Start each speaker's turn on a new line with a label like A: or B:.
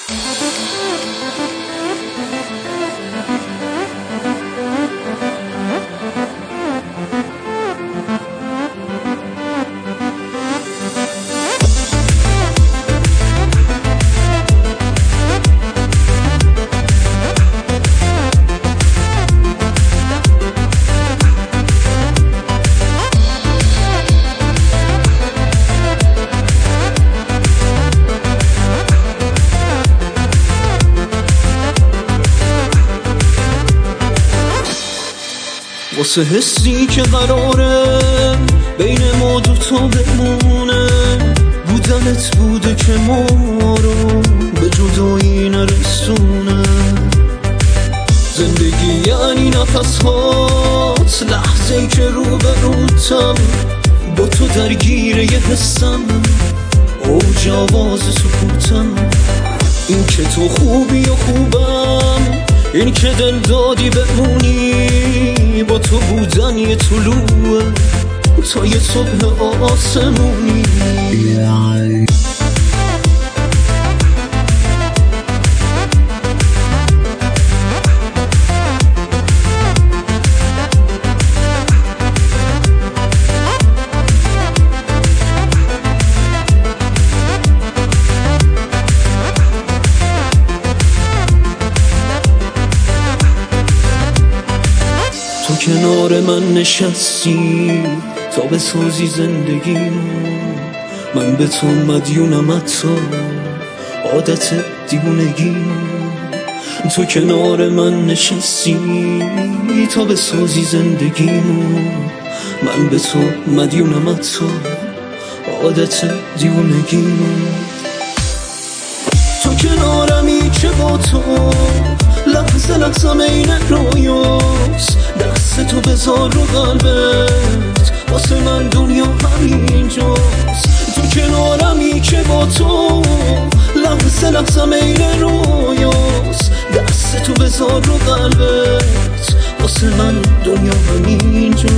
A: واسه حسی که قراره بین ما دوتا بمونه، بودنت بوده که ما رو به جدایی نرسونه. زندگی یعنی نفس هات، لحظه‌ای که رو به روتم با تو درگیر یه حسم، اوج آواز سکوتم. این که تو خوبی و خوبم، این که دل دادی بمونی، با تو بودن یه طلوعه تا یه صبح آسمونی. تو کنار من نشستی تا بسازی زندگیمو، من به تو مدیونم حتی عادت دیوونگیمو. تو کنار من نشستی تا بسازی زندگیمو، من به تو مدیونم حتی عادت دیوونگیمو. تو کنارمی که با تو لحظه لحظه این رویاست، دست تو بذار رو قلبت، واسه من دنیا همینجاست. تو کنارمی که با تو لحظه لحظه این رویاست، دست تو بذار رو قلبت، واسه من دنیا همینجاست.